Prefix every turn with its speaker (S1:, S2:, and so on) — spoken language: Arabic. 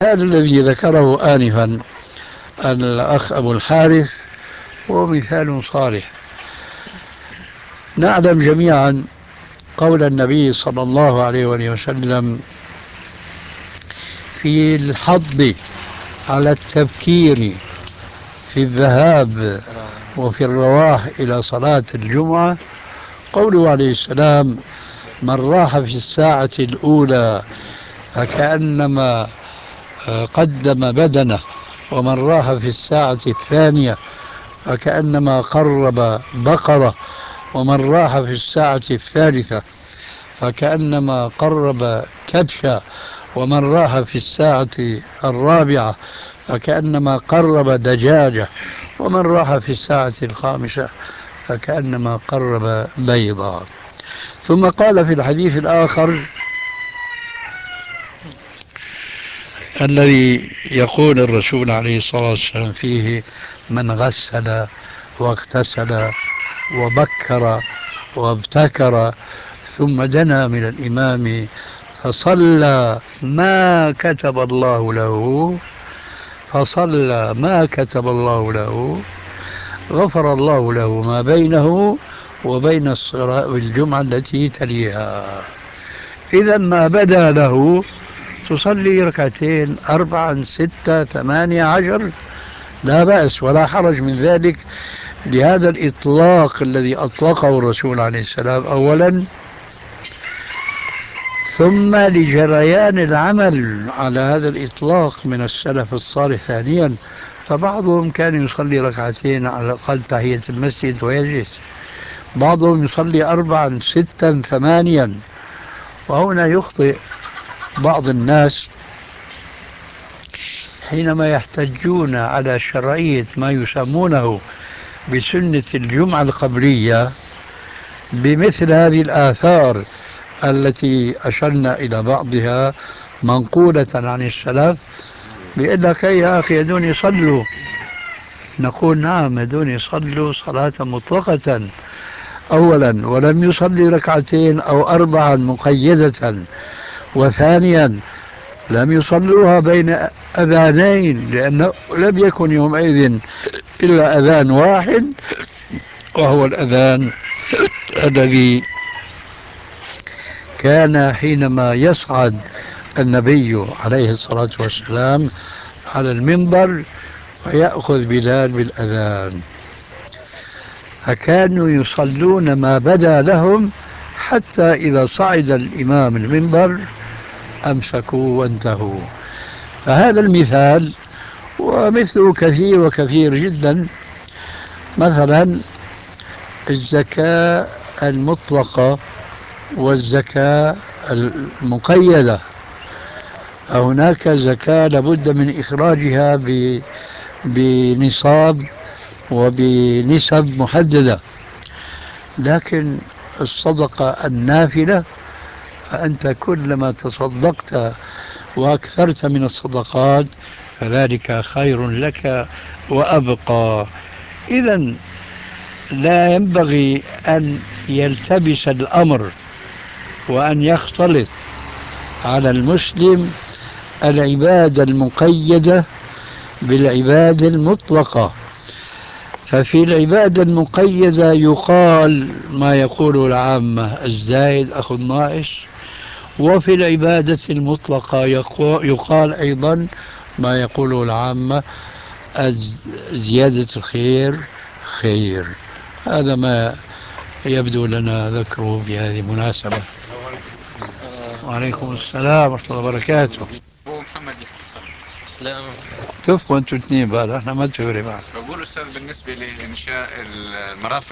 S1: هذا الذي ذكره آنفا الأخ أبو الحارث هو مثال صالح. نعلم جميعا قول النبي صلى الله عليه وآله وسلم في الحض على التبكير في الذهاب وفي الرواح إلى صلاة الجمعة. قوله عليه السلام: من راح في الساعة الأولى فكأنما قدم بدنه، ومن راح في الساعة الثانية فكأنما قرب بقرة، ومن راح في الساعة الثالثة فكأنما قرب كبشة، ومن راح في الساعة الرابعة فكأنما قرب دجاجة، ومن راح في الساعة الخامسة فكأنما قرب بيضا. ثم قال في الحديث الآخر الذي يقول الرسول عليه الصلاة والسلام فيه: من غسل واغتسل وبكر وابتكر ثم دنا من الإمام فصلى ما كتب الله له، فصلى ما كتب الله له، غفر الله له ما بينه وبين الصلاة والجمعة التي تليها. إذا ما بدا له تصلي ركعتين، أربعا، ستة، 18، لا بأس ولا حرج من ذلك، لهذا الإطلاق الذي أطلقه الرسول عليه السلام أولا، ثم لجريان العمل على هذا الإطلاق من السلف الصالح ثانيا. فبعضهم كان يصلي ركعتين على الأقل تحية المسجد ويجلس، بعضهم يصلي أربعا، ستا، 8. وهنا يخطئ بعض الناس حينما يحتجون على شرعية ما يسمونه بسنة الجمعة القبلية بمثل هذه الآثار التي أشرنا إلى بعضها منقولة عن السلف، بيقول لك: يا أخي هذول يصلوا. نقول: نعم، هذول يصلوا صلاة مطلقة أولا، ولم يصلي ركعتين أو أربعا مقيدة، وثانيا لم يصلوها بين أذانين، لأنه لم يكن يومئذ إلا أذان واحد، وهو الأذان الذي كان حينما يصعد النبي عليه الصلاة والسلام على المنبر فيأخذ بلال بالأذان، فكانوا يصلون ما بدا لهم حتى إذا صعد الإمام المنبر أمسكوا وانتهوا. فهذا المثال ومثله كثير وكثير جدا. مثلا الزكاة المطلقة والزكاة المقيدة، هناك زكاة لابد من إخراجها بنصاب وبنسب محددة، لكن الصدقة النافلة فأنت كلما تصدقت وأكثرت من الصدقات فذلك خير لك وأبقى. إذن لا ينبغي أن يلتبس الأمر وأن يختلط على المسلم العبادة المقيدة بالعبادة المطلقة. ففي العبادة المقيدة يقال ما يقوله العامة: الزايد أخو الناقص. وفي العبادة المطلقة يقال أيضا ما يقوله العامة: زيادة الخير خير. هذا ما يبدو لنا ذكره في هذه المناسبة. وعليكم السلام ورحمة الله وبركاته.
S2: ابو محمد لا
S1: اتفقوا انتوا اثنين بقى، احنا ما نتفق بعض.
S2: بقول استاذ بالنسبه لانشاء المرافق